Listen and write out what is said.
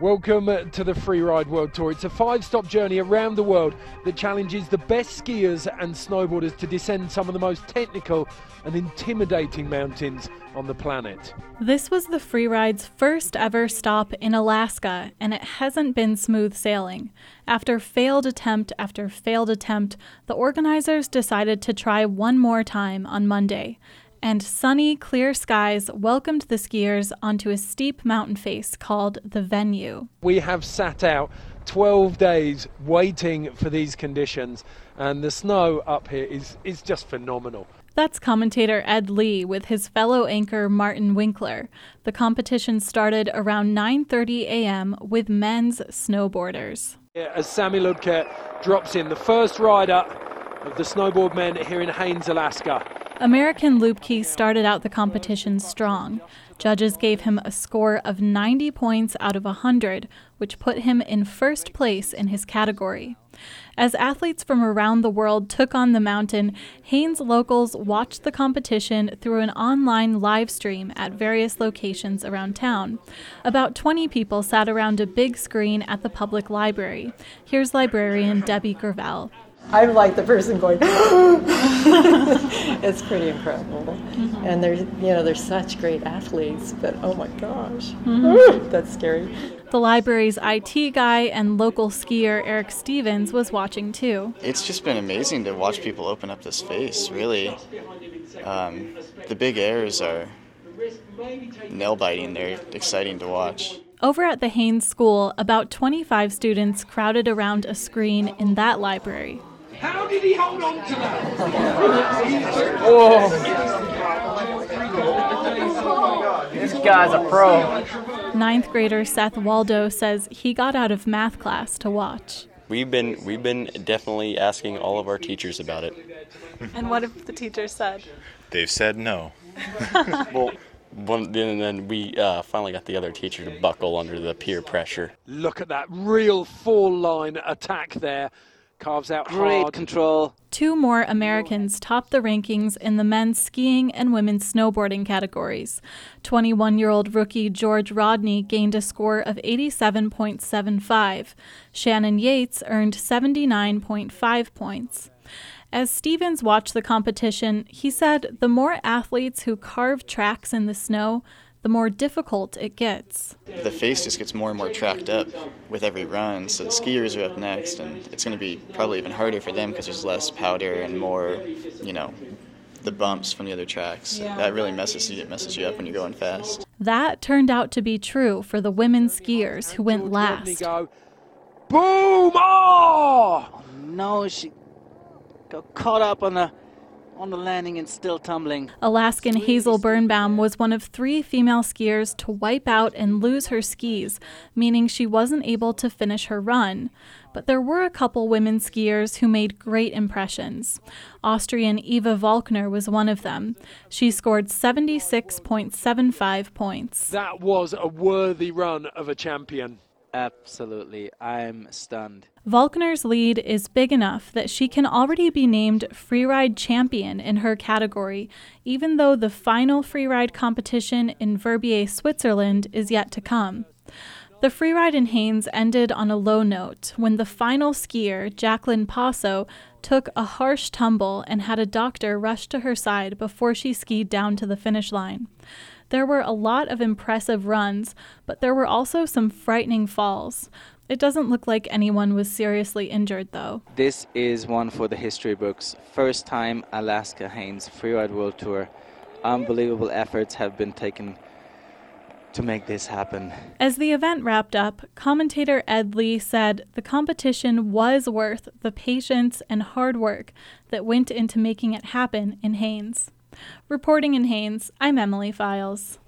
Welcome to the Freeride World Tour. It's a 5-stop journey around the world that challenges the best skiers and snowboarders to descend some of the most technical and intimidating mountains on the planet. This was the Freeride's first ever stop in Alaska, and it hasn't been smooth sailing. After failed attempt after failed attempt, the organizers decided to try one more time on Monday. And sunny, clear skies welcomed the skiers onto a steep mountain face called the Venue. We have sat out 12 days waiting for these conditions, and the snow up here is just phenomenal. That's commentator Ed Lee with his fellow anchor Martin Winkler. The competition started around 9:30 a.m. with men's snowboarders. As Sami Lubke drops in, the first rider of the snowboard men here in Haines, Alaska. American Lubke started out the competition strong. Judges gave him a score of 90 points out of 100, which put him in first place in his category. As athletes from around the world took on the mountain, Haines locals watched the competition through an online live stream at various locations around town. About 20 people sat around a big screen at the public library. Here's librarian Debbie Gravel. I'm like the person going, it's pretty incredible. Mm-hmm. And they're such great athletes, but oh my gosh, that's scary. The library's IT guy and local skier Eric Stevens was watching too. It's just been amazing to watch people open up this face, really. The big airs are nail-biting. They're exciting to watch. Over at the Haines School, about 25 students crowded around a screen in that library. How did he hold on to that? Oh. This guy's a pro. Ninth grader Seth Waldo says he got out of math class to watch. We've been definitely asking all of our teachers about it. And what have the teachers said? They've said no. And then we finally got the other teacher to buckle under the peer pressure. Look at that real fall-line attack there. Carves out great hard. Control. Two more Americans topped the rankings in the men's skiing and women's snowboarding categories. 21-year-old rookie George Rodney gained a score of 87.75. Shannon Yates earned 79.5 points. As Stevens watched the competition, he said the more athletes who carve tracks in the snow, the more difficult it gets. The face just gets more and more tracked up with every run, so the skiers are up next, and it's going to be probably even harder for them because there's less powder and more, the bumps from the other tracks. Yeah. That really messes you up when you're going fast. That turned out to be true for the women skiers who went last. Boom! Oh! No, she got caught up on the landing and still tumbling. Alaskan Hazel Birnbaum was one of 3 female skiers to wipe out and lose her skis, meaning she wasn't able to finish her run. But there were a couple women skiers who made great impressions. Austrian Eva Volkner was one of them. She scored 76.75 points. That was a worthy run of a champion. Absolutely. I'm stunned. Volkner's lead is big enough that she can already be named Freeride champion in her category, even though the final Freeride competition in Verbier, Switzerland is yet to come. The Freeride in Haines ended on a low note when the final skier, Jacqueline Passo, took a harsh tumble and had a doctor rush to her side before she skied down to the finish line. There were a lot of impressive runs, but there were also some frightening falls. It doesn't look like anyone was seriously injured, though. This is one for the history books. First time Alaska Haines Freeride World Tour. Unbelievable efforts have been taken to make this happen. As the event wrapped up, commentator Ed Lee said the competition was worth the patience and hard work that went into making it happen in Haines. Reporting in Haines, I'm Emily Files.